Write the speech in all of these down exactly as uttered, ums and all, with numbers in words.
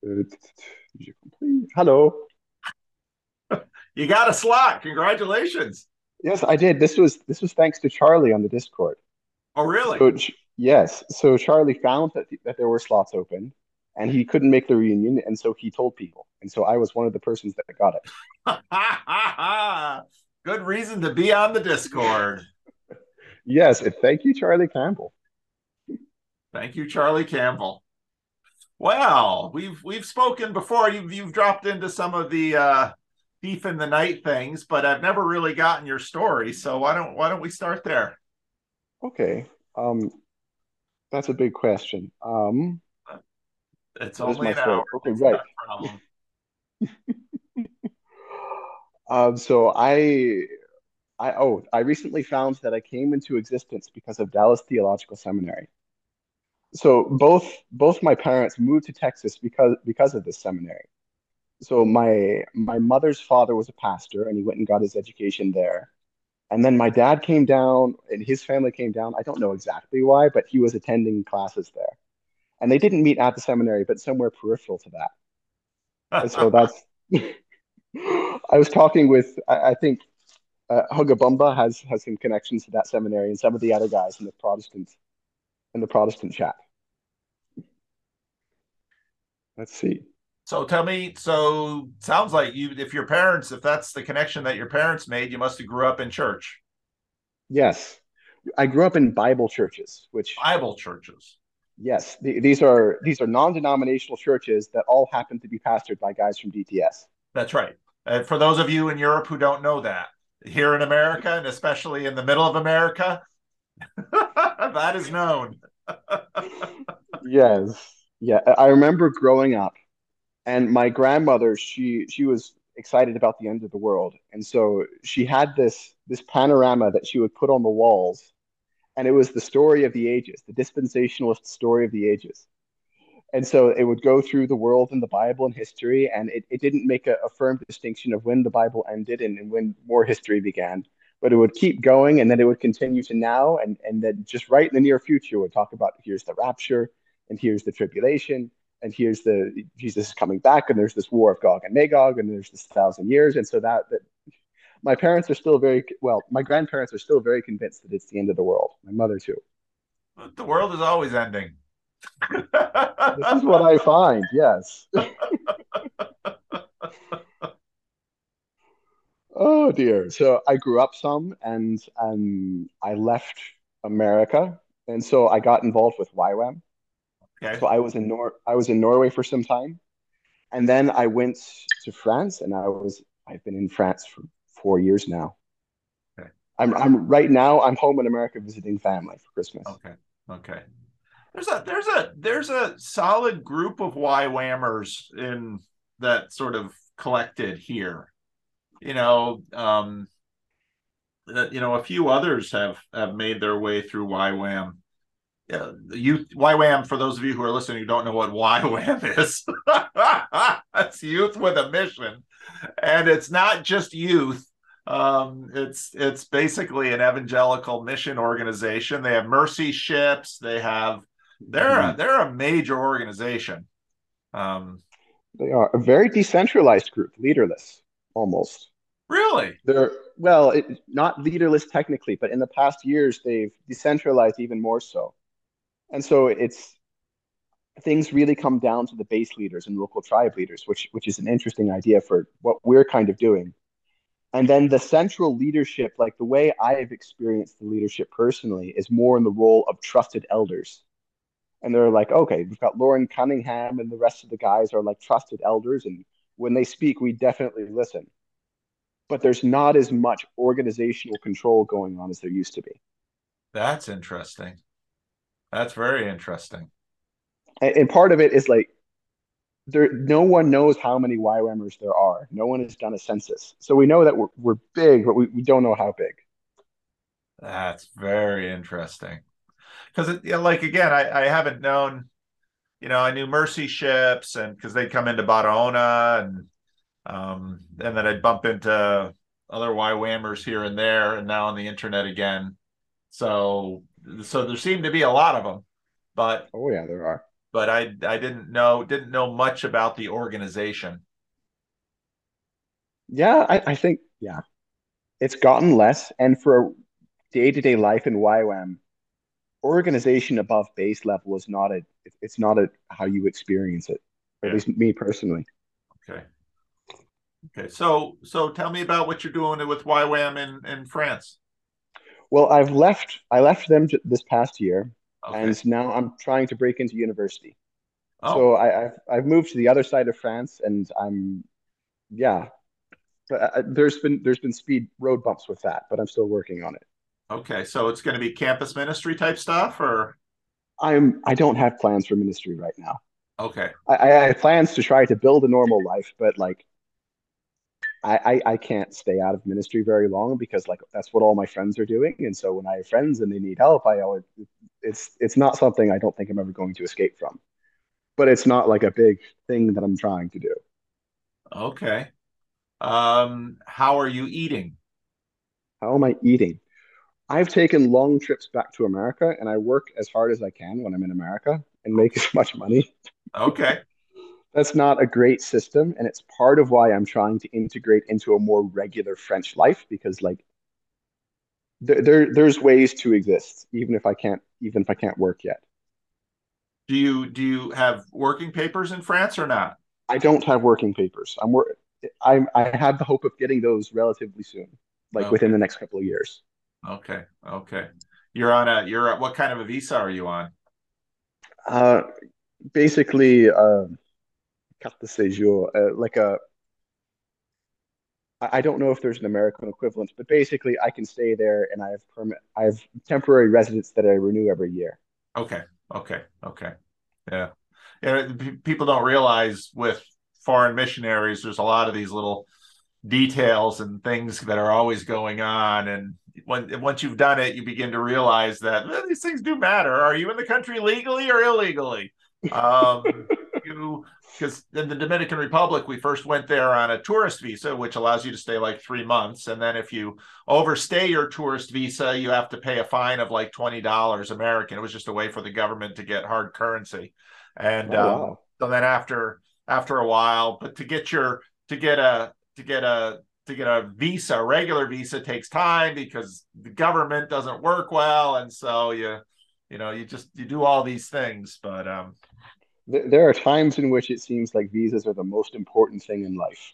Uh, Hello. You got a slot. Congratulations. Yes, I did. This was this was thanks to Charlie on the Discord. Oh, really? So Ch- yes, so Charlie found that that there were slots open, and he couldn't make the reunion, and so he told people, and so I was one of the persons that got it. Good reason to be on the Discord. Yes, and thank you, Charlie Campbell. Thank you, Charlie Campbell. Well, we've we've spoken before. You've you've dropped into some of the uh, thief in the night things, but I've never really gotten your story. So why don't why don't we start there? Okay, um, that's a big question. Um, It's what is only my an story? hour. Okay, It's right. not a problem. Um, so I I oh I recently found that I came into existence because of Dallas Theological Seminary. So both both my parents moved to Texas because because of this seminary. So my my mother's father was a pastor and he went and got his education there. And then my dad came down and his family came down. I don't know exactly why, but he was attending classes there. And they didn't meet at the seminary, but somewhere peripheral to that. And so that's I was talking with I, I think uh, Hugabumba has has some connections to that seminary and some of the other guys in the Protestant in the Protestant chat. Let's see. So tell me, so sounds like you, if your parents, if that's the connection that your parents made, you must have grew up in church, Yes, I grew up in Bible churches, which Bible churches. yes, th these are these are non-denominational churches that all happen to be pastored by guys from D T S. That's right. And for those of you in Europe who don't know that, here in America, and especially in the middle of America, that is known. Yes. Yeah, I I remember growing up and my grandmother, she she was excited about the end of the world. And so she had this this panorama that she would put on the walls, and it was the story of the ages, the dispensationalist story of the ages. And so it would go through the world and the Bible and history, and it, it didn't make a, a firm distinction of when the Bible ended and, and when more history began. But it would keep going, and then it would continue to now, and, and then just right in the near future would talk about here's the rapture, and here's the tribulation, and here's the Jesus is coming back, and there's this war of Gog and Magog, and there's this thousand years. And so that, that my parents are still very well, my grandparents are still very convinced that it's the end of the world. My mother too. The world is always ending. This is what I find, yes. Oh dear. So I grew up some and um, I left America. And so I got involved with Y WAM. Okay. So I was in Nor I was in Norway for some time. And then I went to France and I was I've been in France for four years now. Okay. I'm I'm right now I'm home in America visiting family for Christmas. Okay. Okay. There's a there's a there's a solid group of Y WAMers in that sort of collected here. You know, um, that you know, a few others have have made their way through Y WAM. Yeah, the youth Y WAM, for those of you who are listening who don't know what Y WAM is, that's youth with a mission, and it's not just youth. Um, it's it's basically an evangelical mission organization. They have mercy ships. They have they're a, Mhm. they're a major organization. Um, They are a very decentralized group, leaderless almost. really, They're well, it, not leaderless technically, but in the past years they've decentralized even more so. And so it's things really come down to the base leaders and local tribe leaders, which which is an interesting idea for what we're kind of doing. And then the central leadership, like the way I have experienced the leadership personally, is more in the role of trusted elders. And they're like, okay, we've got Lauren Cunningham and the rest of the guys are like trusted elders, and when they speak, we definitely listen. But there's not as much organizational control going on as there used to be. that's interesting. That's very interesting. And, and part of it is like there no one knows how many Y WAMers there are. No one has done a census. So we know that we're, we're big, but we, we don't know how big. That's very interesting. Because you know, like again, I, I haven't known. You know, I knew mercy ships, and because they'd come into Barahona, and um, and then I'd bump into other Y WAMers here and there, and now on the internet again. So so there seemed to be a lot of them, but Oh yeah, there are. but I I didn't know didn't know much about the organization. Yeah, I, I think yeah, it's gotten less. And for day-to-day life in Y WAM, organization above base level is not a it's not a how you experience it, or at Yeah. least me personally. Okay. Okay. So so tell me about what you're doing with Y WAM in in France. Well, I've left I left them j- this past year, Okay. and now I'm trying to break into university. Oh, So I, I've I've moved to the other side of France, and I'm yeah. But uh, there's been there's been speed road bumps with that, but I'm still working on it. okay. So it's going to be campus ministry type stuff, or I'm I don't have plans for ministry right now. okay. I, I have plans to try to build a normal life, but like I, I I can't stay out of ministry very long because like that's what all my friends are doing. And so when I have friends and they need help, I always it's it's not something I don't think I'm ever going to escape from. But it's not like a big thing that I'm trying to do. Okay. Um, how are you eating? How am I eating? I've taken long trips back to America and I work as hard as I can when I'm in America and make Okay. as much money. Okay. That's not a great system, and it's part of why I'm trying to integrate into a more regular French life because like there, there there's ways to exist even if I can't even if I can't work yet. Do you do you have working papers in France or not? I don't have working papers. I'm wor I I have the hope of getting those relatively soon, like within Okay. the next couple of years. Okay. Okay. You're on a you're what kind of a visa are you on? Uh, basically, uh, carte de séjour, uh, like a I I don't know if there's an American equivalent, but basically, I can stay there, and I have permit. I have temporary residence that I renew every year. Okay. Okay. Okay. Yeah. Yeah. People don't realize with foreign missionaries, there's a lot of these little details and things that are always going on. And when once you've done it, you begin to realize that well, these things do matter. Are you in the country legally or illegally? Um, you because in the Dominican Republic, we first went there on a tourist visa, which allows you to stay like three months. And then if you overstay your tourist visa, you have to pay a fine of like twenty dollars American. It was just a way for the government to get hard currency. And Oh um, wow. so then after after a while, but to get your to get a to get a to get a visa, a regular visa takes time because the government doesn't work well, and so you you know you just you do all these things. But um, Th- There are times in which it seems like visas are the most important thing in life.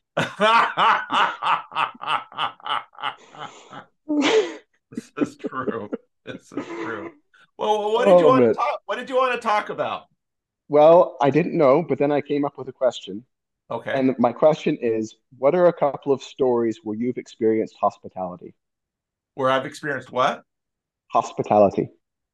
this is true. This is true. Well, what did you Oh want to man. talk? What did you want to talk about? Well, I didn't know, but then I came up with a question. Okay, And my question is, what are a couple of stories where you've experienced hospitality? where I've experienced what? Hospitality.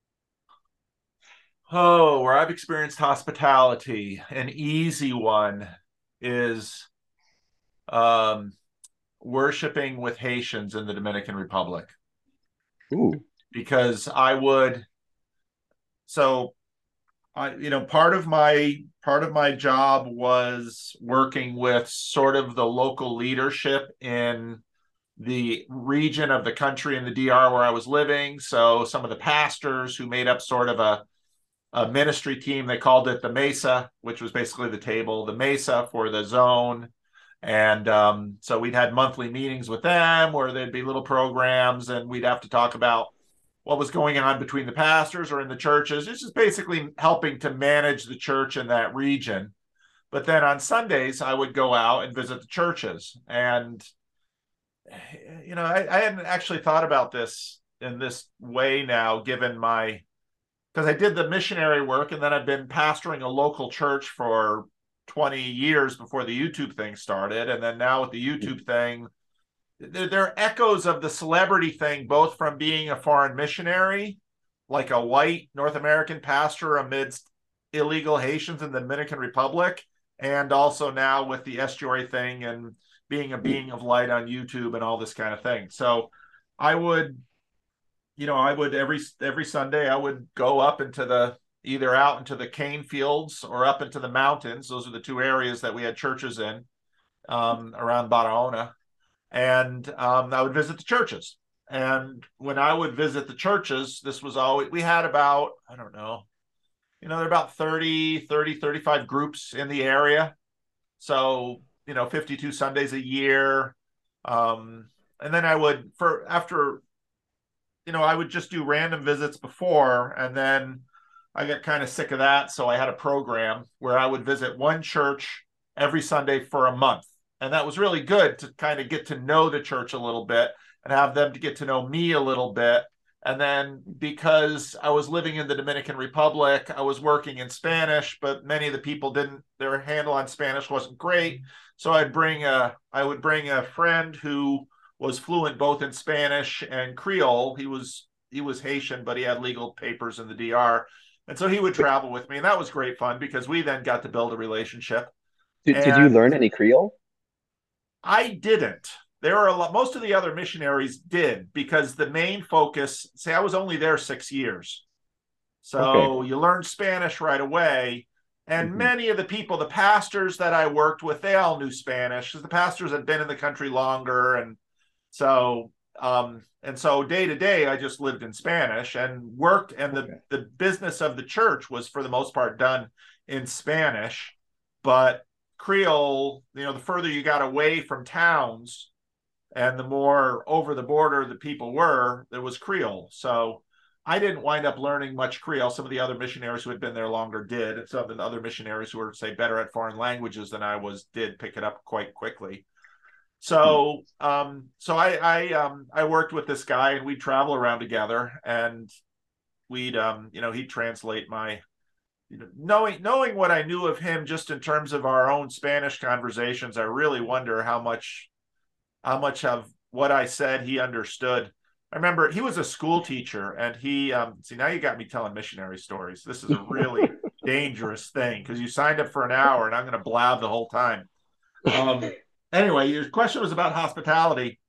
Oh, where I've experienced hospitality. An easy one is um worshiping with Haitians in the Dominican Republic Ooh. because I would so I you know part of my part of my job was working with sort of the local leadership in the region of the country in the D R where I was living. So some of the pastors who made up sort of a a ministry team. They called it the Mesa, which was basically the table, the Mesa for the zone. And um, so we'd had monthly meetings with them where there'd be little programs and we'd have to talk about what was going on between the pastors or in the churches. It's just basically helping to manage the church in that region. But then on Sundays, I would go out and visit the churches. And, you know, I, I hadn't actually thought about this in this way now, given my because I did the missionary work and then I've been pastoring a local church for twenty years before the YouTube thing started. And then now with the YouTube thing, there, there are echoes of the celebrity thing, both from being a foreign missionary, like a white North American pastor amidst illegal Haitians in the Dominican Republic, and also now with the estuary thing and being a being of light on YouTube and all this kind of thing. So I would you know, I would every every Sunday I would go up into the either out into the cane fields or up into the mountains. Those are the two areas that we had churches in um, around Barahona, and um, I would visit the churches. And when I would visit the churches, this was always we had about I don't know You know, there are about thirty, thirty, thirty-five groups in the area. So, you know, fifty-two Sundays a year. Um, and then I would, for after, you know, I would just do random visits before, and then I got kind of sick of that. So I had a program where I would visit one church every Sunday for a month. And that was really good to kind of get to know the church a little bit and have them to get to know me a little bit. And then because I was living in the Dominican Republic, I was working in Spanish, but many of the people didn't, their handle on Spanish wasn't great. So I'd bring a, I would bring a friend who was fluent both in Spanish and Creole. He was, he was Haitian, but he had legal papers in the D R. And so he would travel with me. And that was great fun because we then got to build a relationship. Did, did you And learn any Creole? I didn't. There are a lot, most of the other missionaries did because the main focus, say, I was only there six years. Okay. So you learn Spanish right away. And Hmm. many of the people, the pastors that I worked with, they all knew Spanish because the pastors had been in the country longer. And so, um, and so day to day, I just lived in Spanish and worked. And the, Okay. the business of the church was for the most part done in Spanish. But Creole, you know, the further you got away from towns, and the more over the border the people were, there was Creole. So I didn't wind up learning much Creole. Some of the other missionaries who had been there longer did. And some of the other missionaries who were, say, better at foreign languages than I was did pick it up quite quickly. Hmm. So, um, so I, I, um, I worked with this guy, and we'd travel around together, and we'd, um, you know, he'd translate my, you know, knowing knowing what I knew of him just in terms of our own Spanish conversations. I really wonder how much how much of what I said he understood. I remember he was a school teacher, and he um, see, now you got me telling missionary stories. This is a really dangerous thing because you signed up for an hour and I'm going to blab the whole time. Um, anyway, your question was about hospitality.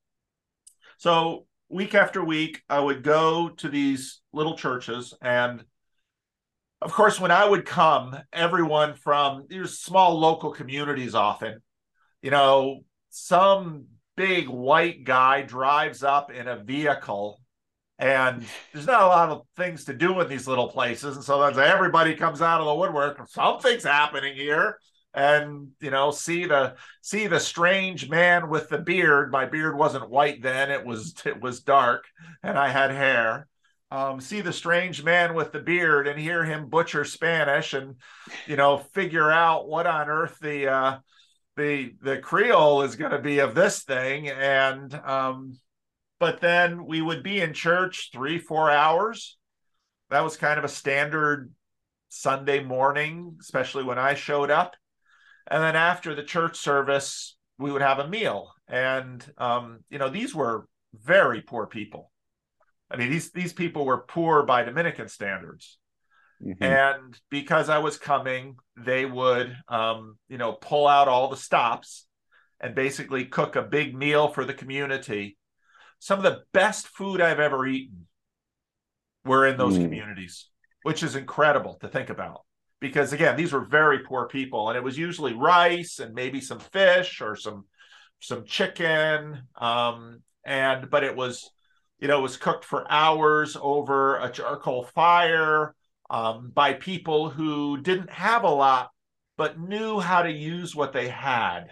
So week after week, I would go to these little churches, and of course, when I would come, everyone from these small local communities often, you know, some big white guy drives up in a vehicle, and there's not a lot of things to do in these little places. And so everybody comes out of the woodwork. Something's happening here. And you know, see the see the strange man with the beard. My beard wasn't white then; it was it was dark, and I had hair. Um, see the strange man with the beard and hear him butcher Spanish, and you know, figure out what on earth the uh, the the Creole is going to be of this thing. And um, but then we would be in church three, four hours. That was kind of a standard Sunday morning, especially when I showed up. And then after the church service, we would have a meal. And um, you know, these were very poor people. I mean, these these people were poor by Dominican standards. Hmm. And because I was coming, they would, um, you know, pull out all the stops and basically cook a big meal for the community. Some of the best food I've ever eaten were in those Hmm. communities, which is incredible to think about. Because again, these were very poor people, and it was usually rice and maybe some fish or some some chicken. Um, and but it was, you know, it was cooked for hours over a charcoal fire, um, by people who didn't have a lot but knew how to use what they had.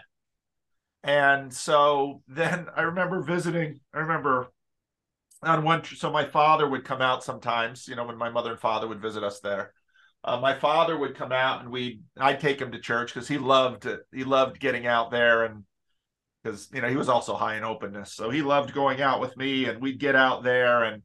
And so then I remember visiting, I remember on one, so my father would come out sometimes, you know, when my mother and father would visit us there. Uh, my father would come out, and we, I'd take him to church because he loved it. He loved getting out there, and because, you know, he was also high in openness. So he loved going out with me, and we'd get out there, and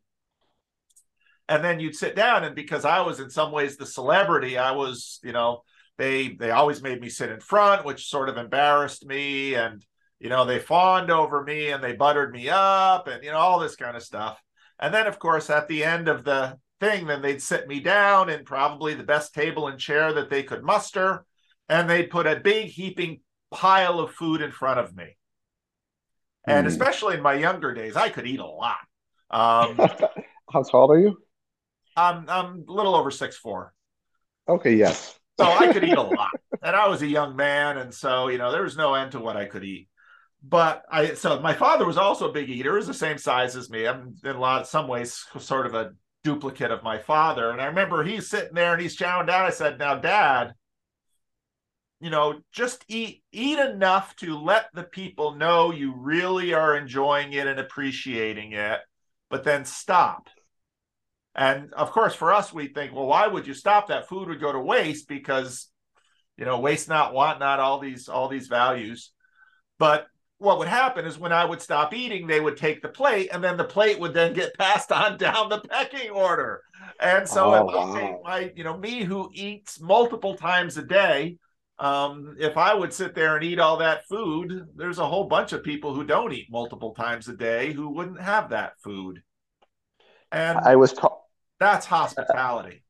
and then you'd sit down, and because I was in some ways the celebrity, I was, you know, they they always made me sit in front, which sort of embarrassed me. And you know, they fawned over me, and they buttered me up, and you know, all this kind of stuff. And then of course at the end of the thing, then they'd sit me down in probably the best table and chair that they could muster, and they'd put a big heaping pile of food in front of me. And Hmm. especially in my younger days, I could eat a lot. um How tall are you? i'm i'm a little over six four. Okay, yes. So I could eat a lot. And I was a young man. And so, you know, there was no end to what I could eat. But I, so my father was also a big eater. He was the same size as me. I'm in a lot, some ways, sort of a duplicate of my father. And I remember he's sitting there and he's chowing down. I said, "Now, Dad, you know, just eat eat enough to let the people know you really are enjoying it and appreciating it, but then stop." And of course, for us, we think, well, why would you stop? That food would go to waste because, you know, waste not, want not, all these all these values. But what would happen is when I would stop eating, they would take the plate, and then the plate would then get passed on down the pecking order. And so if Oh, I, wow. my, you know, me who eats multiple times a day, um, if I would sit there and eat all that food, there's a whole bunch of people who don't eat multiple times a day who wouldn't have that food. I And was taught. that's hospitality.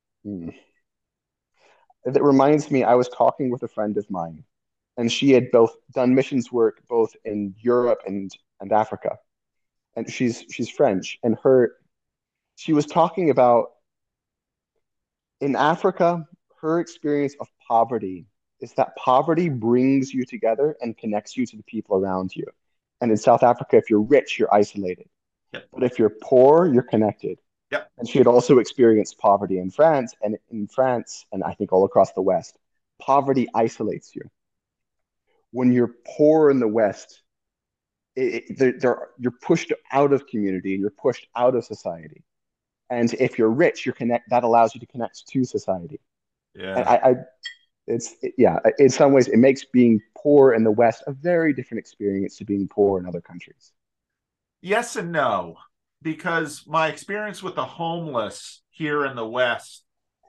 It reminds me, I was talking with a friend of mine, and she had both done missions work both in Europe and and Africa. And she's she's French, and her she was talking about in Africa, her experience of poverty is that poverty brings you together and connects you to the people around you. And in South Africa, if you're rich, you're isolated. Yep. But if you're poor, you're connected. Yep. And she had also experienced poverty in France, and in France, and I think all across the West, poverty isolates you. When you're poor in the West, it, it, they're, they're, you're pushed out of community and you're pushed out of society. And if you're rich, you're connect. That allows you to connect to society. And Yeah. I, I it's it, yeah. In some ways, it makes being poor in the West a very different experience to being poor in other countries. Yes and no, because my experience with the homeless here in the West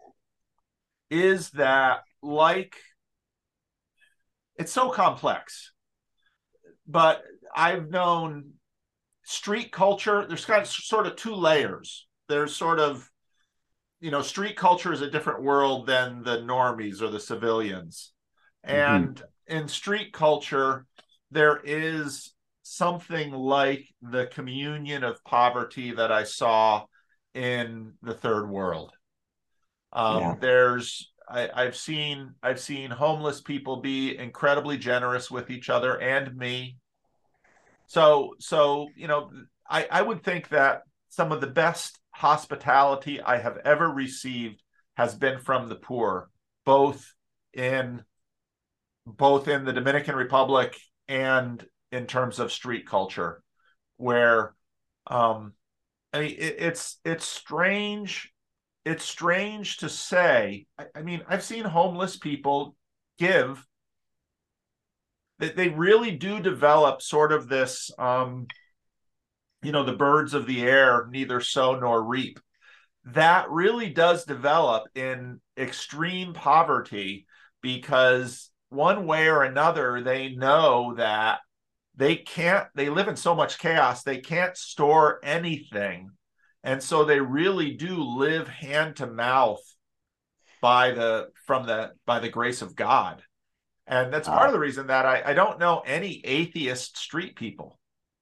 is that, like, it's so complex, but I've known street culture. There's kind of sort of two layers. There's sort of, you know, street culture is a different world than the normies or the civilians. Mm-hmm. And in street culture, there is something like the communion of poverty that I saw in the third world. Yeah. Um, there's I, I've seen I've seen homeless people be incredibly generous with each other and me. So so you know, I, I would think that some of the best hospitality I have ever received has been from the poor, both in both in the Dominican Republic and in terms of street culture, where um, I mean it, it's it's strange. It's strange to say. I, I mean, I've seen homeless people give that they really do develop sort of this um, you know, the birds of the air neither sow nor reap. That really does develop in extreme poverty because one way or another they know that they can't they live in so much chaos they can't store anything, and so they really do live hand to mouth by the from the by the grace of God. And that's part of Wow. the reason that i, I don't know any atheist street people.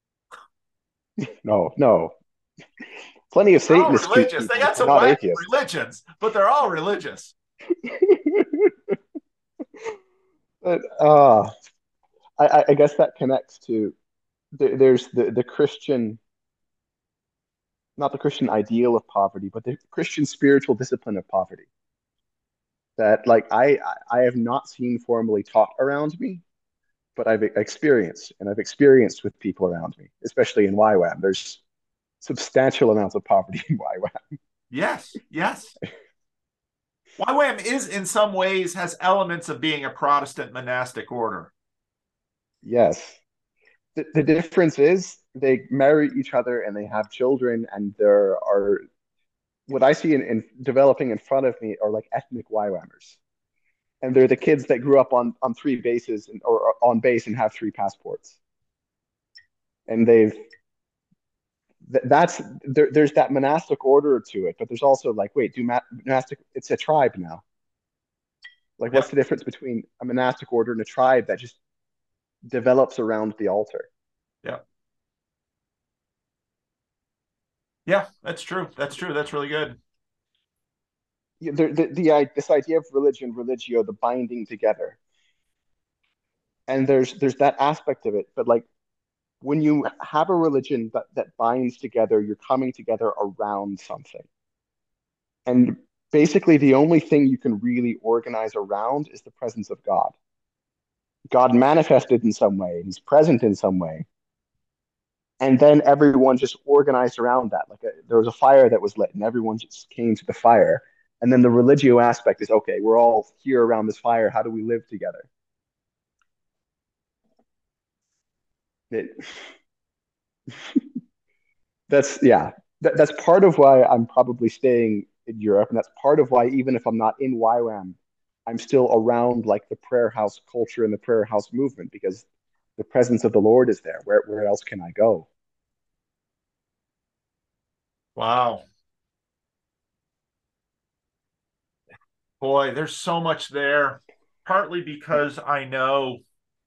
No, no. Plenty of They're all Satanist street religious. They people, got but some not wacky atheists. religions, but they're all religious. But uh, I, I guess that connects to there, there's the, the Christian, not the Christian ideal of poverty, but the Christian spiritual discipline of poverty. That like I I have not seen formally taught around me, but I've experienced and I've experienced with people around me, especially in Y WAM. There's substantial amounts of poverty in Y WAM. Yes, yes. Y WAM is in some ways has elements of being a Protestant monastic order. Yes. The, the difference is they marry each other and they have children, and there are what I see in, in developing in front of me are like ethnic Y WAMers. And they're the kids that grew up on, on three bases and, or, or on base and have three passports. And they've that's there, there's that monastic order to it, but there's also like, wait, do monastic? It's a tribe now. Like, what's Yep. the difference between a monastic order and a tribe that just develops around the altar? Yep. Yeah, that's true. That's true. That's really good. The, the, the, this idea of religion, religio, the binding together, and there's there's that aspect of it. But like when you have a religion that that binds together, you're coming together around something. And basically, the only thing you can really organize around is the presence of God. God manifested in some way, he's present in some way. And then everyone just organized around that. Like a, there was a fire that was lit, and everyone just came to the fire. And then the religio aspect is okay, we're all here around this fire. How do we live together? It, that's, yeah, that, that's part of why I'm probably staying in Europe. And that's part of why, even if I'm not in Y WAM, I'm still around like the prayer house culture and the prayer house movement because the presence of the Lord is there. Where, where else can I go? Wow. Boy, there's so much there. Partly because I know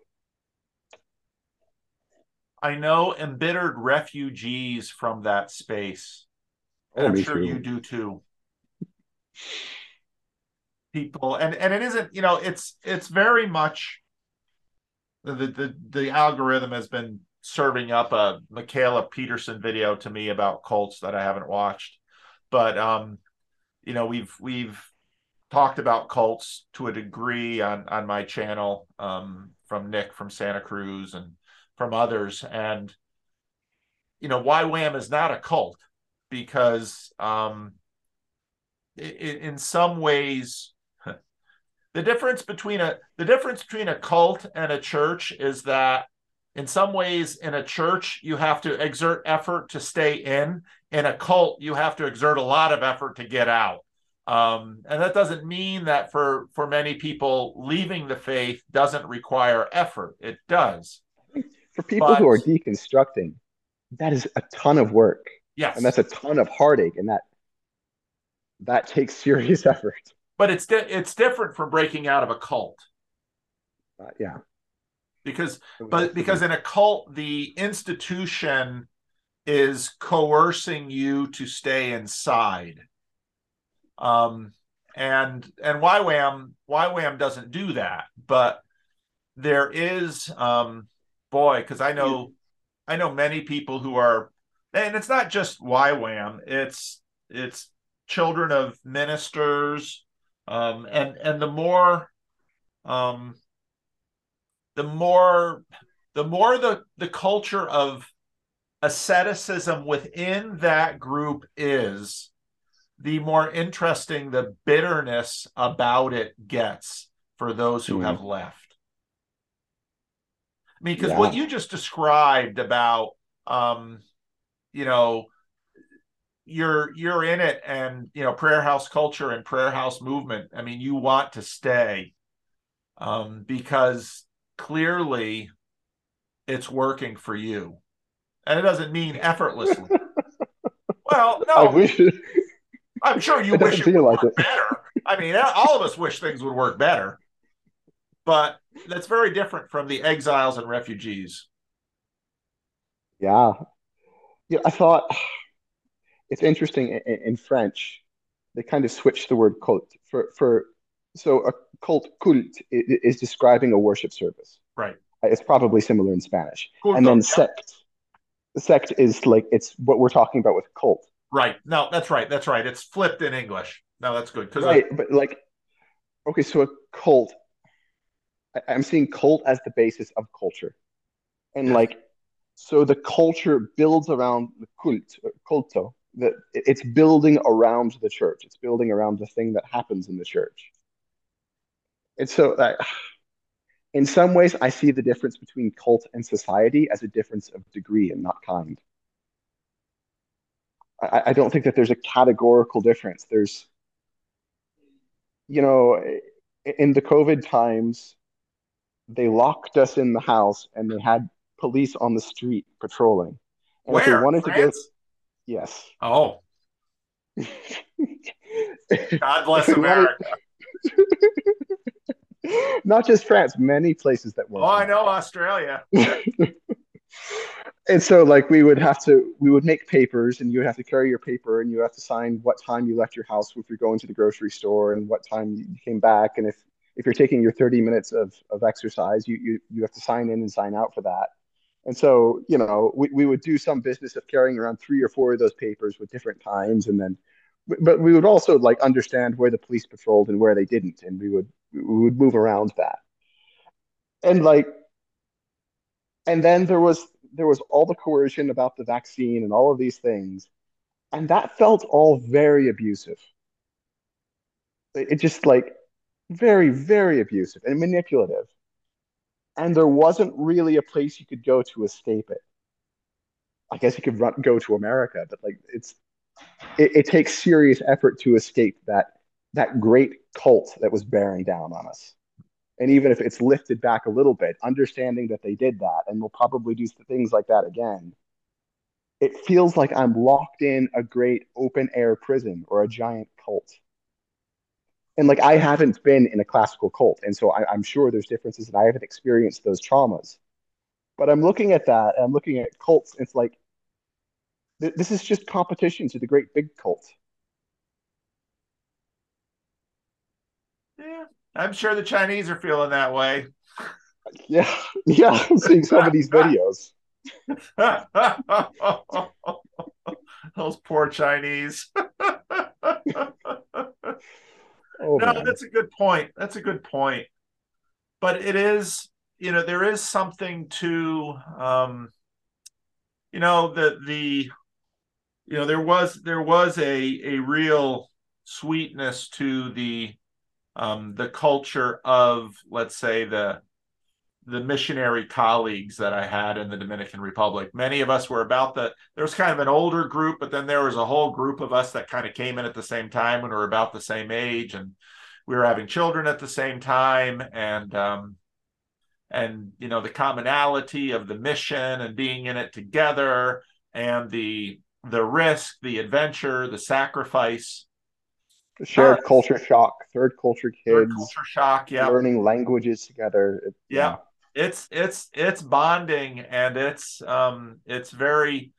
I know embittered refugees from that space. And Oh, I'm me sure too. you do too. People and and it isn't, you know, it's it's very much the the the algorithm has been serving up a Michaela Peterson video to me about cults that I haven't watched. But um, you know, we've we've talked about cults to a degree on on my channel, um, from Nick from Santa Cruz and from others. And you know, Y WAM is not a cult because um, in, in some ways the difference between a the difference between a cult and a church is that in some ways in a church you have to exert effort to stay in. In a cult you have to exert a lot of effort to get out. Um, and that doesn't mean that for for many people leaving the faith doesn't require effort. It does. For people who But are deconstructing, that is a ton of work. And yes, that's a ton of heartache. And that that takes serious effort. but it's di- it's different from breaking out of a cult. Uh, yeah, Because it would but have to because be. in a cult the institution is coercing you to stay inside. Um, and and Y WAM Y WAM doesn't do that, but there is, um, boy, because I know I know many people who are, and it's not just Y WAM, it's it's children of ministers, um, and and the more um, the more the more the the culture of asceticism within that group is, the more interesting the bitterness about it gets for those who Mm, have left. I mean, because what yeah. you just described about, um, you know, you're you're in it, and you know, prayer house culture and prayer house movement. I mean, you want to stay, um, because clearly it's working for you, and it doesn't mean effortlessly. Well, I no, wish it, I'm sure you it wish doesn't it feel would like work it. better. I mean, all of us wish things would work better, but that's very different from the exiles and refugees. Yeah. Yeah, I thought it's interesting in, in French, they kind of switched the word cult for for so a cult cult is describing a worship service. Right. It's probably similar in Spanish. And Culto. then Yep. sect, the sect is like it's what we're talking about with cult. Right. No, that's right. That's right. It's flipped in English. No, that's good because uh, Right, but like okay, so a cult, I, I'm seeing cult as the basis of culture. And yes. like so the culture builds around the cult, culto, that it's building around the church. It's building around the thing that happens in the church. And so uh, in some ways, I see the difference between cult and society as a difference of degree and not kind. I, I don't think that there's a categorical difference. There's, you know, in the COVID times, they locked us in the house and they had police on the street patrolling. And if we Where? wanted to go, France? yes. Oh, God bless If we wanted, America. not just France, many places that Oh, weren't I know America. Australia. Yeah. And so like we would have to we would make papers and you would have to carry your paper and you have to sign what time you left your house if you're going to the grocery store and what time you came back and if if you're taking your thirty minutes of of exercise you you you have to sign in and sign out for that. And so, you know, we, we would do some business of carrying around three or four of those papers with different times and then but we would also like understand where the police patrolled and where they didn't, and we would we would move around that. And like, and then there was there was all the coercion about the vaccine and all of these things, and that felt all very abusive. It, it just like very, very abusive and manipulative. And there wasn't really a place you could go to escape it. I guess you could run, go to America, but like it's it, it takes serious effort to escape that that great cult that was bearing down on us. And even if it's lifted back a little bit, understanding that they did that and will probably do things like that again, it feels like I'm locked in a great open air prison or a giant cult. And like I haven't been in a classical cult, and so I, I'm sure there's differences, and I haven't experienced those traumas. But I'm looking at that, and I'm looking at cults. It's like th- this is just competition to the great big cult. Yeah, I'm sure the Chinese are feeling that way. Yeah, yeah. I'm seeing some of these videos. Those poor Chinese. Oh No, man, that's a good point. That's a good point. But it is, you know, there is something to, um, you know, the the you know there was there was a a real sweetness to the um, the culture of, let's say, the the missionary colleagues that I had in the Dominican Republic. Many of us were about the, there was kind of an older group, but then there was a whole group of us that kind of came in at the same time and were about the same age. And we were having children at the same time. And, um, and, you know, the commonality of the mission and being in it together and the, the risk, the adventure, the sacrifice. No, shared culture shock, third culture third kids culture shock. Yep. learning languages together. It, yeah, Yep. It's it's it's bonding, and it's um it's very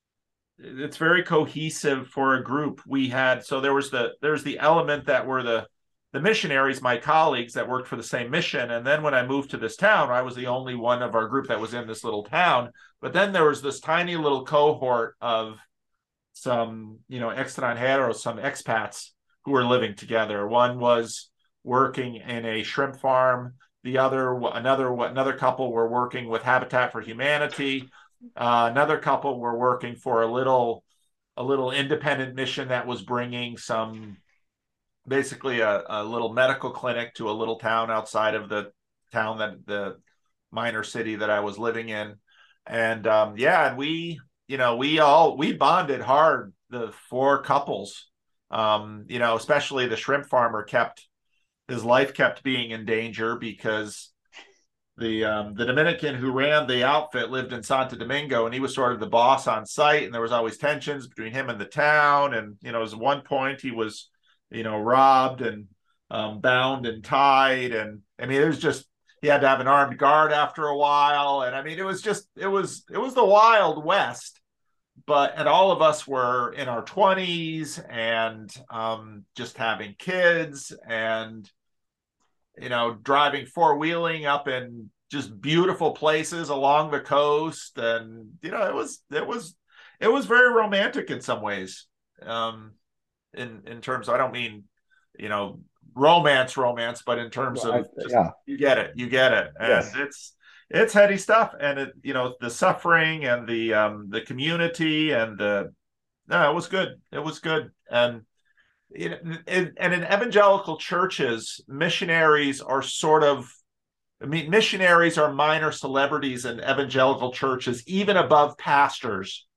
it's very cohesive for a group. We had, so there was the there's the element that were the the missionaries, my colleagues that worked for the same mission. And then when I moved to this town, I was the only one of our group that was in this little town. But then there was this tiny little cohort of some, you know, extranjeros, some expats who were living together. One was working in a shrimp farm. The other, another, another couple were working with Habitat for Humanity. Uh, another couple were working for a little, a little independent mission that was bringing some, basically a, a little medical clinic to a little town outside of the town that the minor city that I was living in. And um, yeah, and we, you know, we all we bonded hard, the four couples. Um, you know, especially the shrimp farmer kept his life kept being in danger because the um, the Dominican who ran the outfit lived in Santo Domingo, and he was sort of the boss on site, and there was always tensions between him and the town. And you know, at one point he was, you know, robbed and um, bound and tied, and I mean, it was just, he had to have an armed guard after a while, and I mean, it was just it was it was the Wild West. But and all of us were in our twenties and um, just having kids and, you know, driving four wheeling up in just beautiful places along the coast. And, you know, it was, it was, it was very romantic in some ways. Um, in, in terms, I don't mean, you know, romance, romance, but in terms well, I, of just, yeah, you get it, you get it. And yes. it's, it's heady stuff. And it, you know, the suffering and the, um, the community and the, no, it was good. It was good. And, in, in, and in evangelical churches, missionaries are sort of, I mean, missionaries are minor celebrities in evangelical churches, even above pastors,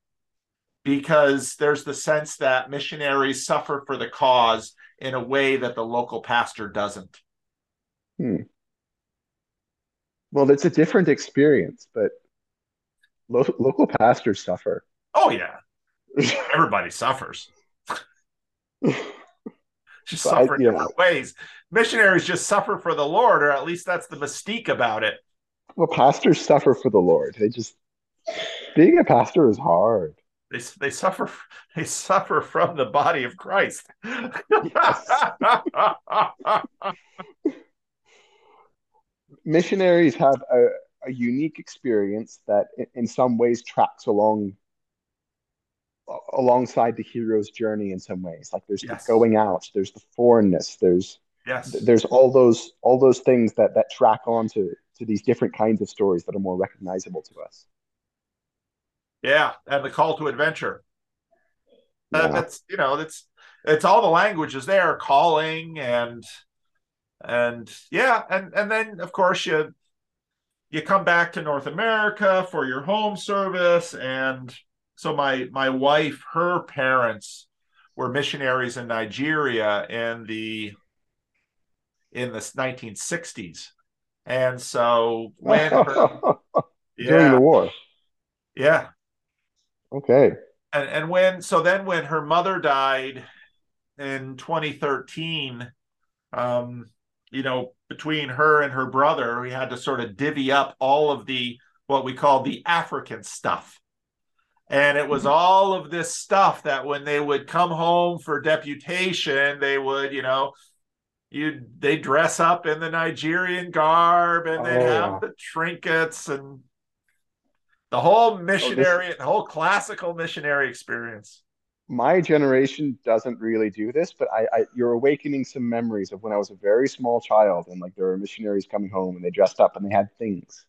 because there's the sense that missionaries suffer for the cause in a way that the local pastor doesn't. Hmm. Well, it's a different experience, but lo local pastors suffer. Oh, yeah. Everybody suffers. Just But I, suffer in you know, different ways. Missionaries just suffer for the Lord, or at least that's the mystique about it. well, pastors suffer for the Lord. They just being a pastor is hard. They, they suffer they suffer from the body of Christ. Yes. Missionaries have a, a unique experience that in, in some ways tracks along alongside the hero's journey in some ways. Like there's the Yes. going out, there's the foreignness, there's Yes. there's all those all those things that that track on to to these different kinds of stories that are more recognizable to us. Yeah. And the call to adventure. Uh, Yeah. that's, you know, that's, it's all the languages there, calling and, and yeah. And, and then of course you, you come back to North America for your home service. And so my, my wife, her parents were missionaries in Nigeria in the, in the nineteen sixties. And so when her, During the yeah, war. yeah. Okay. And, and when, so then when her mother died in twenty thirteen, um, you know, between her and her brother, we had to sort of divvy up all of the, what we call the African stuff. And it was all of this stuff that when they would come home for deputation, they would, you know, you they dress up in the Nigerian garb and they'd Oh have yeah. the trinkets and the whole Oh, this missionary, the whole classical missionary experience. my generation doesn't really do this, but I, I you're awakening some memories of when I was a very small child and like there were missionaries coming home and they dressed up and they had things.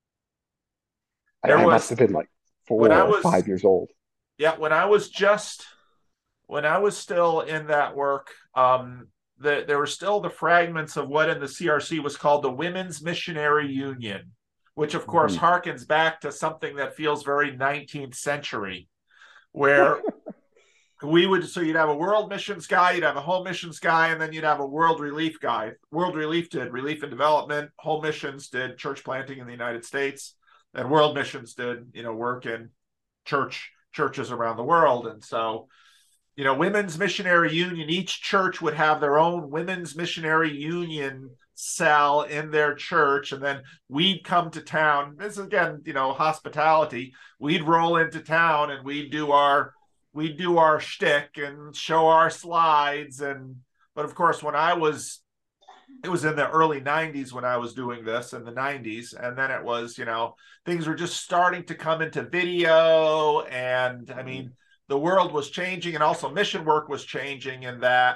I, There I must was have been like when I four or was five years old. yeah, when I was just when I was still in that work, um, the, there were still the fragments of what in the C R C was called the Women's Missionary Union, which of course Mhm. harkens back to something that feels very nineteenth century, where we would so you'd have a world missions guy, you'd have a home missions guy, and then you'd have a world relief guy. World relief did relief and development, home missions did church planting in the United States, and world missions did, you know, work in church churches around the world. And so, you know, Women's Missionary Union, each church would have their own Women's Missionary Union cell in their church. And then we'd come to town. This is again, you know, hospitality. We'd roll into town and we'd do our we'd do our shtick and show our slides. And but of course, when I was it was in the early nineties when I was doing this in the nineties. And then it was, you know, things were just starting to come into video. And I Mhm. mean, the world was changing and also mission work was changing in that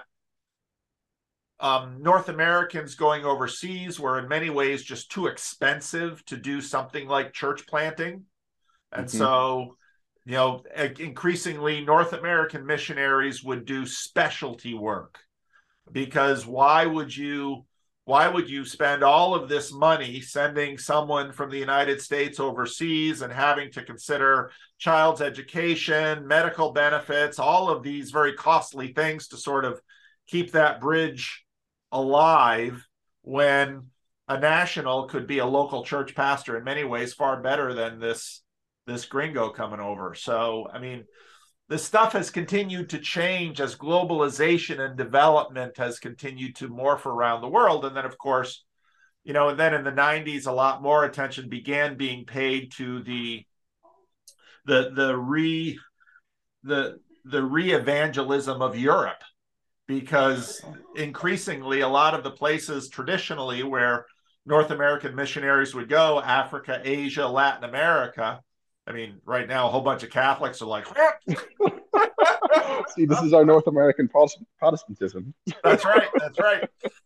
um, North Americans going overseas were in many ways just too expensive to do something like church planting. And Mhm. so, you know, increasingly North American missionaries would do specialty work because why would you why would you spend all of this money sending someone from the United States overseas and having to consider child's education, medical benefits, all of these very costly things to sort of keep that bridge alive when a national could be a local church pastor in many ways far better than this this gringo coming over. So, I mean, the stuff has continued to change as globalization and development has continued to morph around the world. And then, of course, you know, and then in the nineties, a lot more attention began being paid to the the the re the the re-evangelism of Europe, because increasingly a lot of the places traditionally where North American missionaries would go, Africa, Asia, Latin America. I mean, right now, a whole bunch of Catholics are like, See, this is our North American Protestantism. that's right, that's right.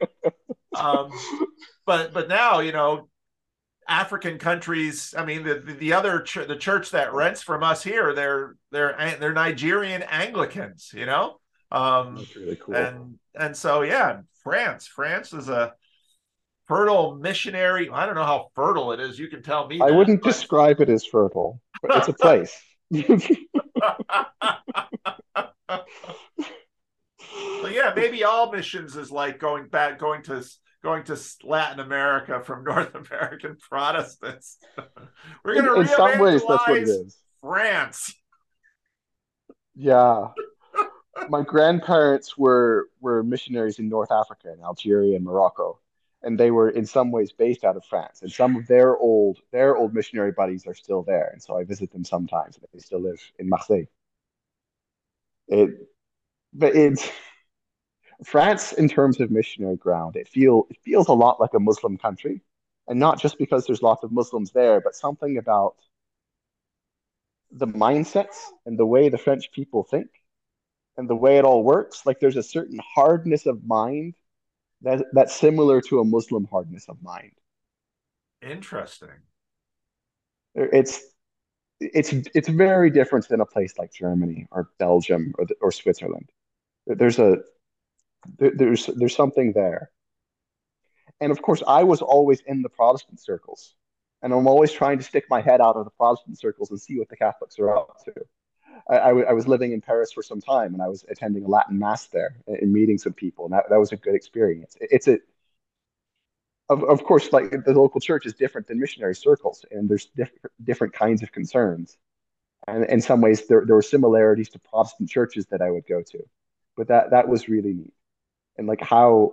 Um, but but now, you know, African countries. I mean, the the, the other ch- the church that rents from us here, they're they're they're Nigerian Anglicans. You know, um, That's really cool. and and so yeah, France. France is a fertile missionary. I don't know how fertile it is. You can tell me I that, wouldn't but describe it as fertile, but it's a place. well, yeah, maybe all missions is like going back, going to going to Latin America from North American Protestants. We're going In to in some ways, that's what it re-evangelize is. France. Yeah. My grandparents were were missionaries in North Africa, in Algeria and Morocco, and they were in some ways based out of France. And some of their old their old missionary buddies are still there, and so I visit them sometimes. They still live in Marseille. It, but it's France in terms of missionary ground. It feel it feels a lot like a Muslim country, and not just because there's lots of Muslims there, but something about the mindsets and the way the French people think and the way it all works. Like there's a certain hardness of mind that that's similar to a Muslim hardness of mind. Interesting. It's it's it's very different than a place like Germany or Belgium or or Switzerland. There's a there's there's something there. And of course, I was always in the Protestant circles, and I'm always trying to stick my head out of the Protestant circles and see what the Catholics are up to. I, I, I was living in Paris for some time, and I was attending a Latin mass there in meetings with people, and that, that was a good experience. It's a of, of course, like the local church is different than missionary circles, and there's diff different kinds of concerns. And in some ways, there, there were similarities to Protestant churches that I would go to, but that that was really neat. And like how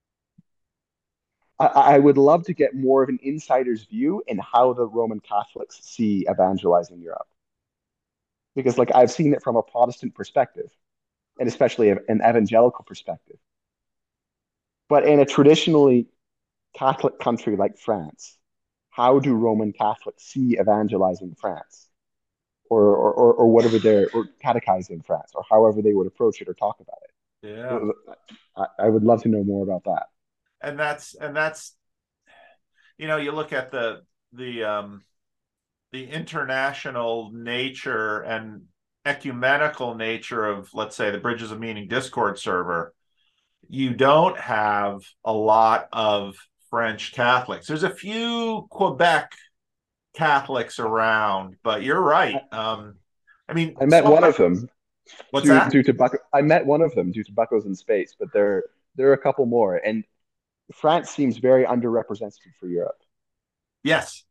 I, I would love to get more of an insider's view in how the Roman Catholics see evangelizing Europe, because like I've seen it from a Protestant perspective, and especially an evangelical perspective. But in a traditionally Catholic country like France, how do Roman Catholics see evangelizing France? Or, or, or, or whatever they're, or catechizing France, or however they would approach it or talk about Yeah. it. I, I would love to know more about that. And that's and that's you know, you look at the the um the international nature and ecumenical nature of, let's say, the Bridges of Meaning Discord server. You don't have a lot of French Catholics. There's a few Quebec Catholics around, but you're I, right. Um, I mean, I met so one much. of them What's due, that? due to Buck. I met one of them due to Buckos in Space, but there there are a couple more, and France seems very underrepresented for Europe. Yes,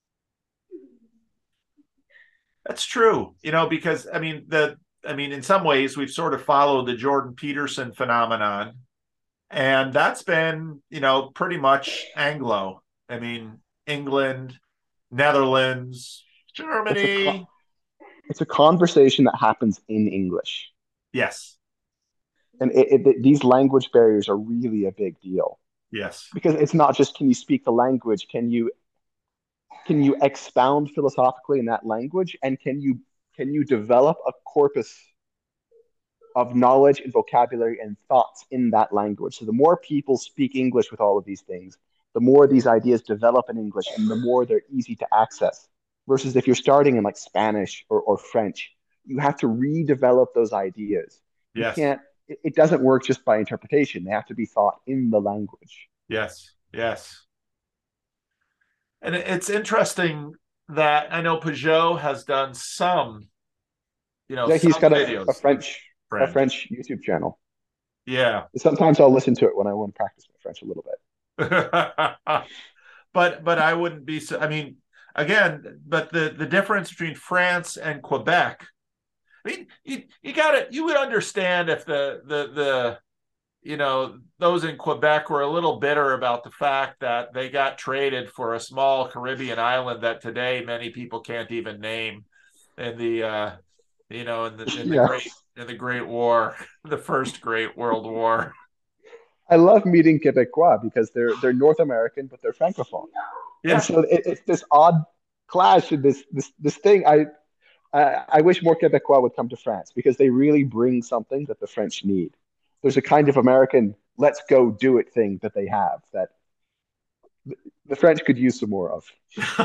that's true. You know, because I mean the I mean, in some ways, we've sort of followed the Jordan Peterson phenomenon, and that's been, you know, pretty much Anglo. I mean, England, Netherlands, It's a co- Germany. it's a conversation that happens in English, Yes, and it, it, these language barriers are really a big deal yes, because it's not just can you speak the language, can you can you expound philosophically in that language, and can you can you develop a corpus of knowledge and vocabulary and thoughts in that language. So the more people speak English with all of these things, the more these ideas develop in English and the more they're easy to access. Versus if you're starting in like Spanish or, or French, you have to redevelop those ideas. You yes, can't, it, it doesn't work just by interpretation. They have to be thought in the language. yes, yes. And it's interesting that I know Peugeot has done some, you know, Yeah, he's some got a, a videos French a French. French YouTube channel. Yeah. Sometimes I'll listen to it when I want to practice my French a little bit. but but I wouldn't be so, I mean, again, but the the difference between France and Quebec, I mean, you you got to you would understand if the the the you know, those in Quebec were a little bitter about the fact that they got traded for a small Caribbean island that today many people can't even name in the uh you know, in the in the Yeah. great in the Great War, the first Great World War. I love meeting Quebecois because they're they're North American, but they're francophone, and Yeah. so it, it's this odd clash of this this this thing. I, I I wish more Quebecois would come to France because they really bring something that the French need. There's a kind of American let's go do it thing that they have that the French could use some more of.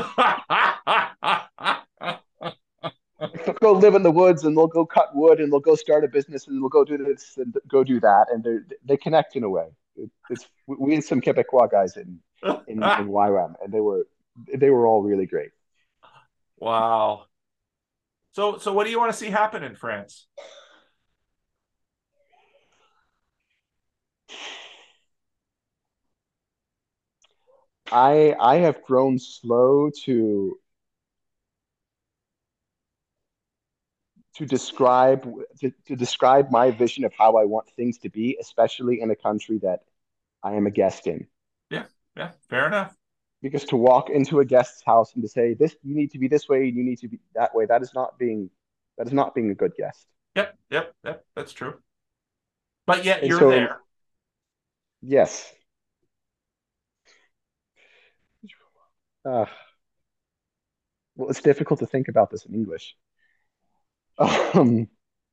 They'll go live in the woods and they'll go cut wood and they'll go start a business and they'll go do this and go do that and they they connect in a way. It, it's we had some Quebecois guys in in in Y WAM and they were they were all really great. Wow. So so what do you want to see happen in France? I I have grown slow to to describe to, to describe my vision of how I want things to be, especially in a country that I am a guest in. Yeah, yeah, fair enough. Because to walk into a guest's house and to say this, you need to be this way, you need to be that way, that is not being that is not being a good guest. Yep, yep, yep, that's true. But yet And you're so, there. yes, uh, well, it's difficult to think about this in English. Um,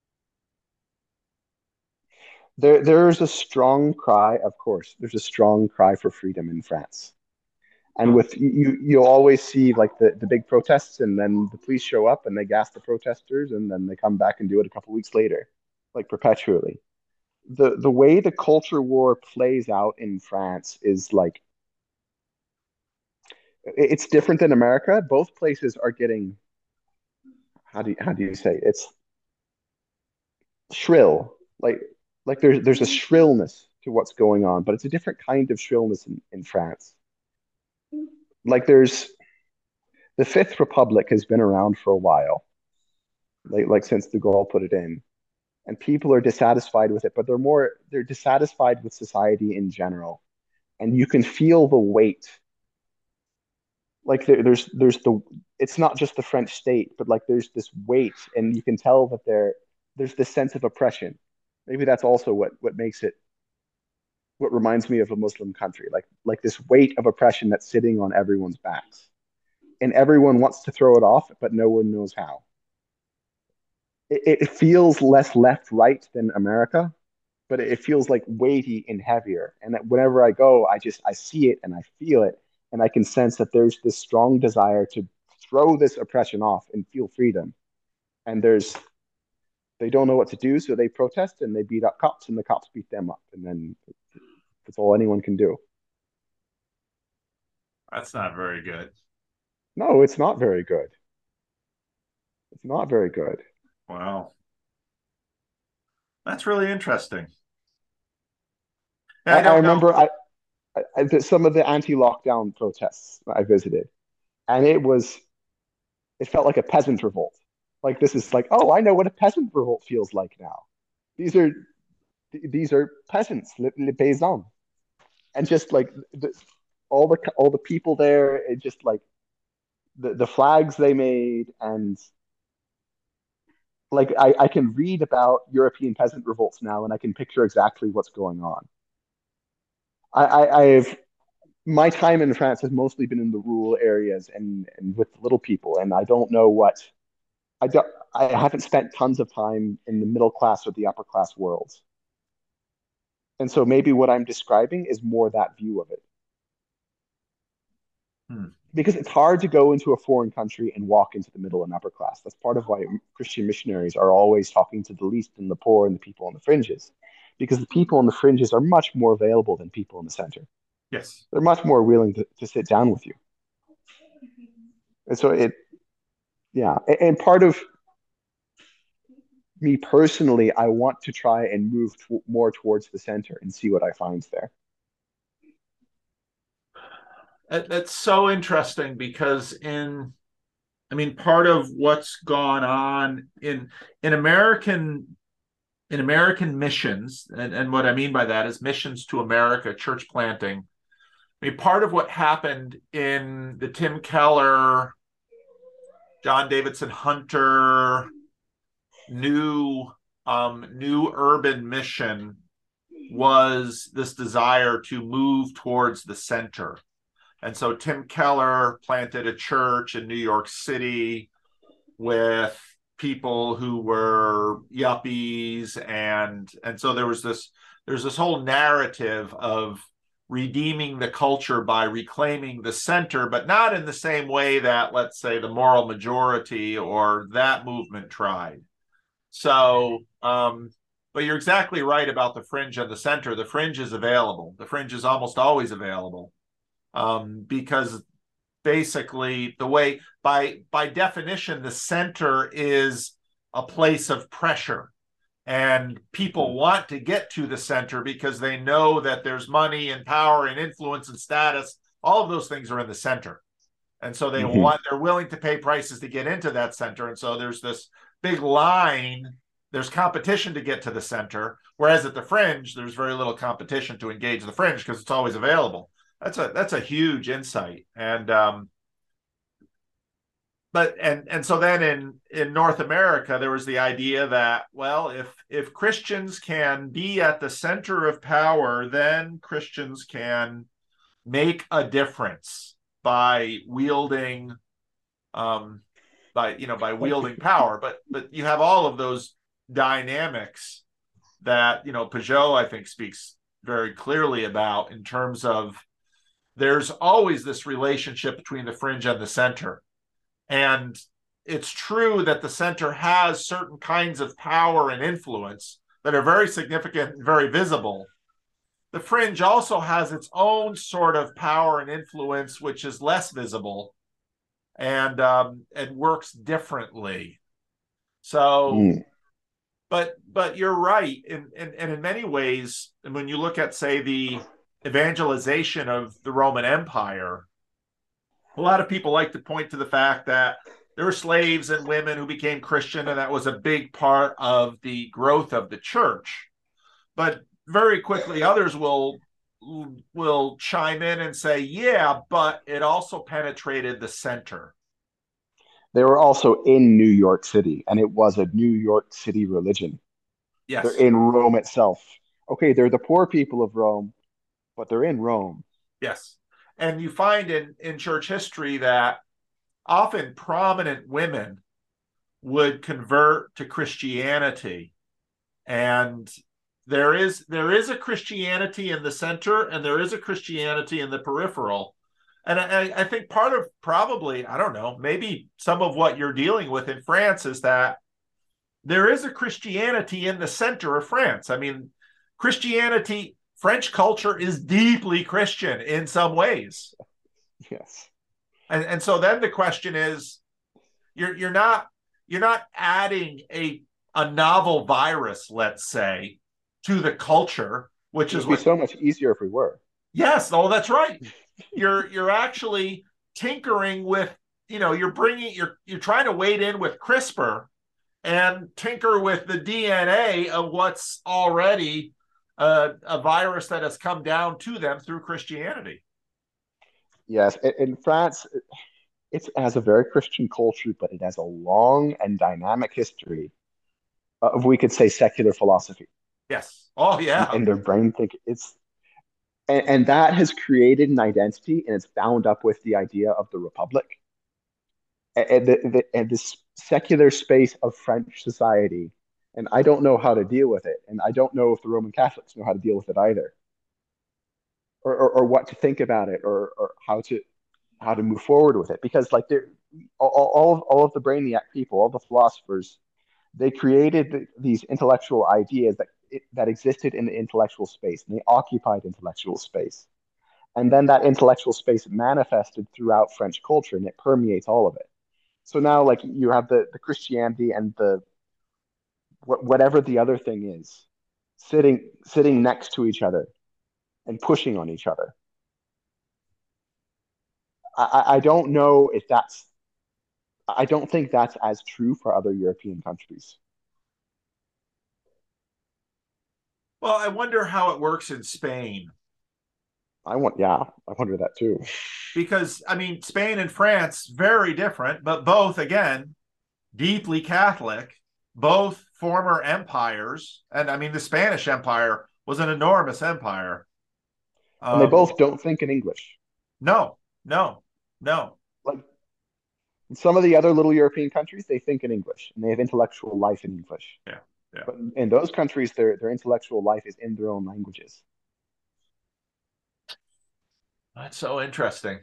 there, there's a strong cry, of course, there's a strong cry for freedom in France. And Huh. with you, you'll always see like the, the big protests, and then the police show up and they gas the protesters, and then they come back and do it a couple weeks later, like perpetually. The the way the culture war plays out in France is like it's different than America. Both places are getting how do you, how do you say it's shrill. Like like there's there's a shrillness to what's going on, but it's a different kind of shrillness in, in France. Like there's the Fifth Republic has been around for a while, like like since De Gaulle put it in, and people are dissatisfied with it, but they're more they're dissatisfied with society in general, and you can feel the weight. Like there, there's there's the it's not just the French state, but like there's this weight, and you can tell that there there's this sense of oppression. Maybe that's also what what makes it what reminds me of a Muslim country, like like this weight of oppression that's sitting on everyone's backs, and everyone wants to throw it off, but no one knows how. It, it feels less left right than America, but it feels like weighty and heavier. And that whenever I go, I just I see it and I feel it, and I can sense that there's this strong desire to throw this oppression off and feel freedom. And there's they don't know what to do, so they protest and they beat up cops, and the cops beat them up, and then that's all anyone can do. That's not very good. No, it's not very good. It's not very good. Wow. That's really interesting. I, I I don't know. remember I, I, some of the anti-lockdown protests I visited, and it was it felt like a peasant revolt. Like this is like, oh, I know what a peasant revolt feels like now. These are these are peasants, les, les paysans, and just like the, all the all the people there, it just like the the flags they made, and like I, I can read about European peasant revolts now, and I can picture exactly what's going on. I, I I've my time in France has mostly been in the rural areas and and with little people, and I don't know what I don't I haven't spent tons of time in the middle class or the upper class worlds. And so maybe what I'm describing is more that view of it. Hmm. Because it's hard to go into a foreign country and walk into the middle and upper class. That's part of why Christian missionaries are always talking to the least and the poor and the people on the fringes. Because the people on the fringes are much more available than people in the center. Yes. They're much more willing to, to sit down with you. And so it, yeah. And part of me personally, I want to try and move to, more towards the center and see what I find there. That's so interesting because in I mean part of what's gone on in in American in American missions, and, and what I mean by that is missions to America, church planting. I mean, part of what happened in the Tim Keller, John Davidson Hunter, new um, new urban mission was this desire to move towards the center. And so Tim Keller planted a church in New York City with people who were yuppies, and and so there was this there's this whole narrative of redeeming the culture by reclaiming the center, but not in the same way that, let's say, the moral majority or that movement tried. So um but you're exactly right about the fringe and the center. The fringe is available. The fringe is almost always available, um, because basically the way by by definition the center is a place of pressure, and people Mm-hmm. want to get to the center because they know that there's money and power and influence and status. All of those things are in the center, and so they Mm-hmm. want they're willing to pay prices to get into that center. And so there's this big line, there's competition to get to the center, whereas at the fringe there's very little competition to engage the fringe because it's always available. That's a that's a huge insight. And um but and and so then in in North America there was the idea that, well, if if Christians can be at the center of power, then Christians can make a difference by wielding um by you know by wielding power. But but you have all of those dynamics that you know Peugeot I think speaks very clearly about in terms of there's always this relationship between the fringe and the center. And it's true that the center has certain kinds of power and influence that are very significant and very visible. The fringe also has its own sort of power and influence, which is less visible and um, and works differently. So, Mm. but but you're right, and and, and in many ways, and when you look at say the evangelization of the Roman Empire, a lot of people like to point to the fact that there were slaves and women who became Christian, and that was a big part of the growth of the church. But very quickly, others will will chime in and say, "Yeah, but it also penetrated the center." They were also in New York City, and it was a New York City religion. They're Yes, in Rome itself. Okay, they're the poor people of Rome, but they're in Rome. yes, and you find in in church history that often prominent women would convert to Christianity, and there is there is a Christianity in the center, and there is a Christianity in the peripheral. And I, I think part of probably, I don't know, maybe some of what you're dealing with in France is that there is a Christianity in the center of France. I mean, Christianity, French culture is deeply Christian in some ways. Yes. And, and so then the question is, you're you're not you're not adding a a novel virus, let's say, to the culture, which It is would be what. so much easier if we were. Yes, oh, that's right. You're you're actually tinkering with, you know, you're bringing you're you're trying to wade in with CRISPR and tinker with the D N A of what's already a, a virus that has come down to them through Christianity. Yes. In, in France, it has a very Christian culture, but it has a long and dynamic history of, we could say, secular philosophy. Yes. Oh And, yeah. and their brain think it's, and, and that has created an identity and it's bound up with the idea of the Republic. And, the, the, and this secular space of French society. And I don't know how to deal with it. And I don't know if the Roman Catholics know how to deal with it either, or, or, or what to think about it, or, or how to how to move forward with it. Because like they're all, all of all of the brainiac people, all the philosophers, they created th- these intellectual ideas that that existed in the intellectual space, and they occupied intellectual space. And then that intellectual space manifested throughout French culture, and it permeates all of it. So now, like you have the the Christianity and the wh- whatever the other thing is, sitting sitting next to each other and pushing on each other. I, I don't know if that's. I don't think that's as true for other European countries. Well, I wonder how it works in Spain I want, yeah, I wonder that too. because I mean, Spain and France very different, but both again deeply Catholic, both former empires, and I mean, the Spanish Empire was an enormous empire. And they Um, both don't think in English. no, no, no. Like in some of the other little European countries, they think in English and they have intellectual life in English. Yeah, yeah. But in those countries, their their intellectual life is in their own languages. That's so interesting.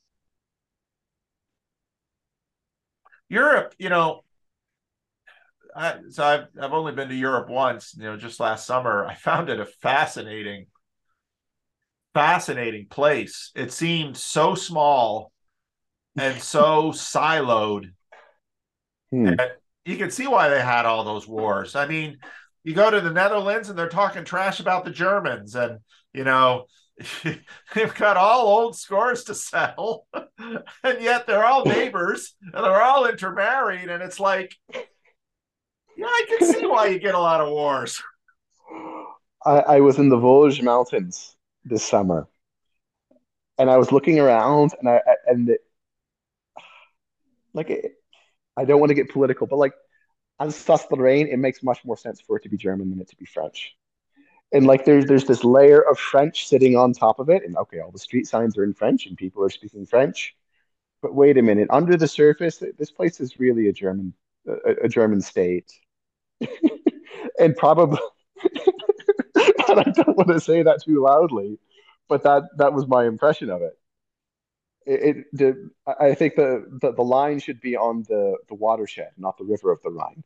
Europe, you know, I, so I've I've only been to Europe once, you know, just last summer. I found it a fascinating, fascinating place. It seemed so small and so siloed. Hmm. And you can see why they had all those wars. I mean, you go to the Netherlands and they're talking trash about the Germans, and you know, they've got all old scores to settle, and yet they're all neighbors and they're all intermarried, and it's like, yeah, I can see why you get a lot of wars. I, I was in the Vosges Mountains this summer, and I was looking around, and I and it, like it, I don't want to get political, but like Alsace-Lorraine, it makes much more sense for it to be German than it to be French. And like there's there's this layer of French sitting on top of it, and okay, all the street signs are in French, and people are speaking French. but wait a minute, under the surface, this place is really a German a, a German state, and probably, and I don't want to say that too loudly, but that that was my impression of it. It, it the, I think the, the the line should be on the the watershed, not the river of the Rhine,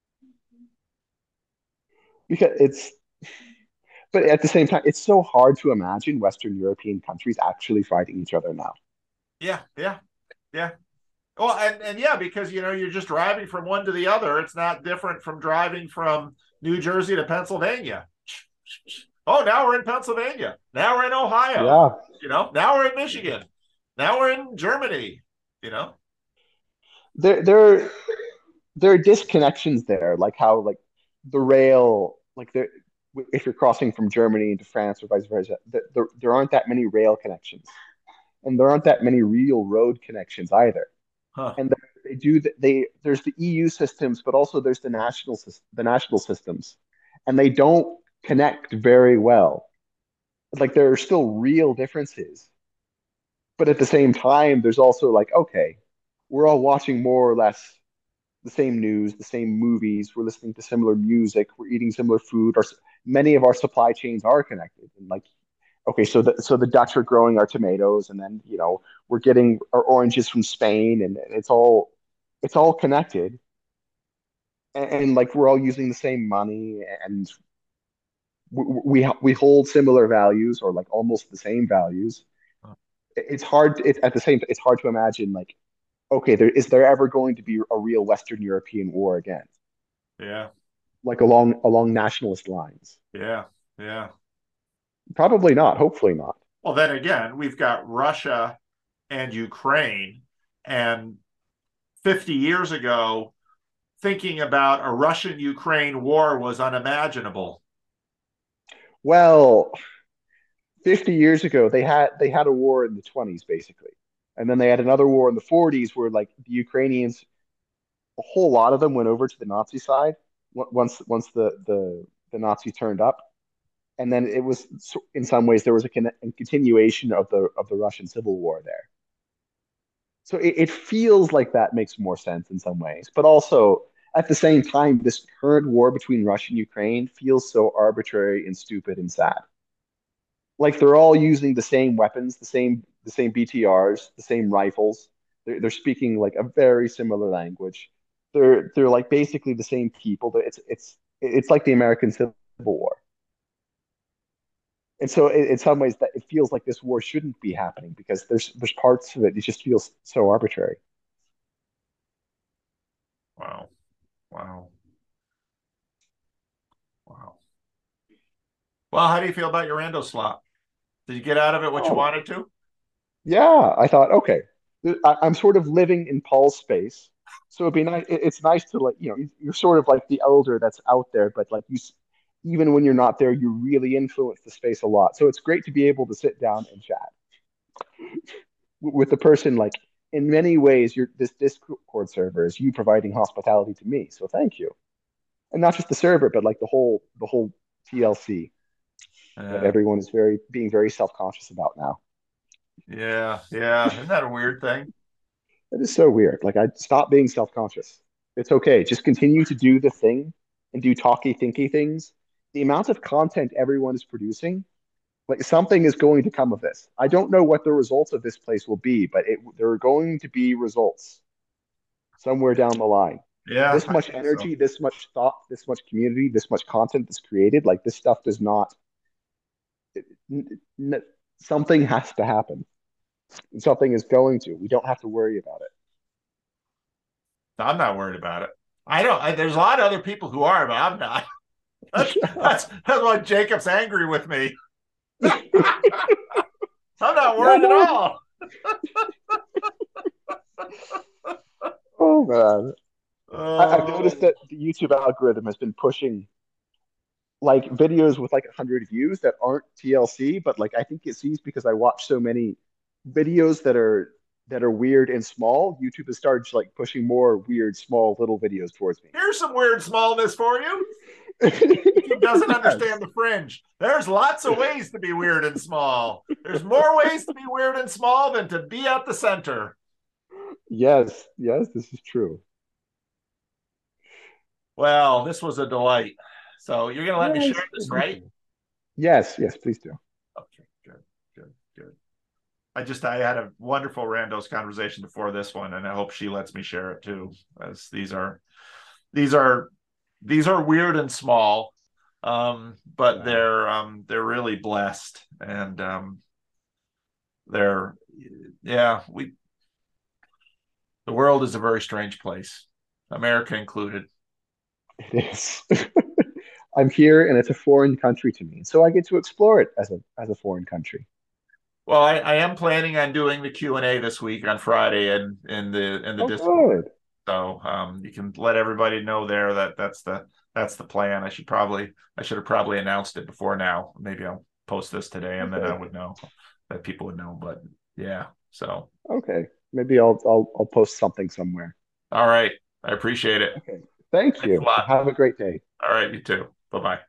because it's. But at the same time, it's so hard to imagine Western European countries actually fighting each other now. Yeah, yeah, yeah. Well, and, and yeah, because you know you're just driving from one to the other. It's not different from driving from New Jersey to Pennsylvania. Oh, now we're in Pennsylvania. Now we're in Ohio. Yeah, You know, now we're in Michigan. Now we're in Germany. You know. there there there are disconnections there, like how like the rail, like there if you're crossing from Germany into France or vice versa, there, there, there aren't that many rail connections, and there aren't that many real road connections either. Huh. And they do they there's the E U systems, but also there's the national the national systems, and they don't connect very well. Like there are still real differences, but at the same time, there's also like, okay, we're all watching more or less the same news, the same movies, we're listening to similar music, we're eating similar food, or many of our supply chains are connected. And like, okay, so the so the Dutch are growing our tomatoes, and then you know we're getting our oranges from Spain, and it's all it's all connected, and, and like we're all using the same money, and we, we we hold similar values or like almost the same values. It's hard. It's at the same. It's hard to imagine like, okay, there is there ever going to be a real Western European war again, Yeah. like along along nationalist lines? Yeah. Yeah. Probably not. Hopefully not. Well, then again, we've got Russia and Ukraine, and fifty years ago, thinking about a Russian Ukraine war was unimaginable. Well, fifty years ago, they had they had a war in the twenties basically. And then they had another war in the forties where like the Ukrainians, a whole lot of them went over to the Nazi side once once the the the Nazis turned up. And then it was in some ways there was a, con- a continuation of the of the Russian Civil War there. So it, it feels like that makes more sense in some ways, but also at the same time, this current war between Russia and Ukraine feels so arbitrary and stupid and sad. Like they're all using the same weapons, the same the same B T Rs, the same rifles. They're, they're speaking like a very similar language. They're they're like basically the same people. It's it's it's like the American Civil War. And so in, in some ways that it feels like this war shouldn't be happening because there's there's parts of it it just feels so arbitrary. Wow. Wow. Wow. Well, how do you feel about your Rando slot? Did you get out of it what you Oh, wanted to? yeah, I thought, okay, I, I'm sort of living in Paul's space, so it'd be nice. It, it's nice to like, you know, you're sort of like the elder that's out there, but like you, even when you're not there, you really influence the space a lot. So it's great to be able to sit down and chat with the person. Like in many ways, you're this Discord server is you providing hospitality to me. So thank you, and not just the server, but like the whole the whole T L C that Uh, everyone is very being very self conscious about now. yeah, yeah. Isn't that a weird thing? That is so weird. Like I stop being self-conscious. It's okay. Just continue to do the thing and do talky thinky things. The amount of content everyone is producing, like something is going to come of this. I don't know what the results of this place will be, but it, there are going to be results somewhere down the line. Yeah, This I much think so. energy, this much thought, this much community, this much content that's created, like this stuff does not. N- n- something has to happen. Something is going to. We don't have to worry about it. I'm not worried about it. I don't. I, there's a lot of other people who are, but I'm not. That's that's that's why Jacob's angry with me. I'm not Yeah, worried at no. all. Oh man. I, I've noticed Oh, that the YouTube algorithm has been pushing like videos with like one hundred views that aren't T L C, but like I think it sees because I watch so many videos that are that are weird and small. YouTube has started like pushing more weird, small, little videos towards me. here's some weird smallness for you. YouTube doesn't Yes. understand the fringe. There's lots of ways to be weird and small. There's more ways to be weird and small than to be at the center. Yes, yes, this is true. Well, this was a delight. So you're gonna let me share Yes, this, me right? too. Yes, yes, please do. Okay, good, good, good. I just I had a wonderful randos conversation before this one, and I hope she lets me share it too. As these are these are these are weird and small, um, but Yeah, they're um, they're really blessed, and um, they're yeah. We the world is a very strange place, America included. it is. I'm here and it's a foreign country to me. So I get to explore it as a as a foreign country. Well, I, I am planning on doing the Q and A this week on Friday and in the in the Oh, Discord. good. So um, you can let everybody know there that that's the that's the plan. I should probably I should have probably announced it before now. Maybe I'll post this today and then I Okay. would know that people would know. But yeah, so Okay. Maybe I'll I'll I'll post something somewhere. all right. I appreciate it. Okay. Thank Thanks a you. lot. Have a great day. All right, you too. Bye bye.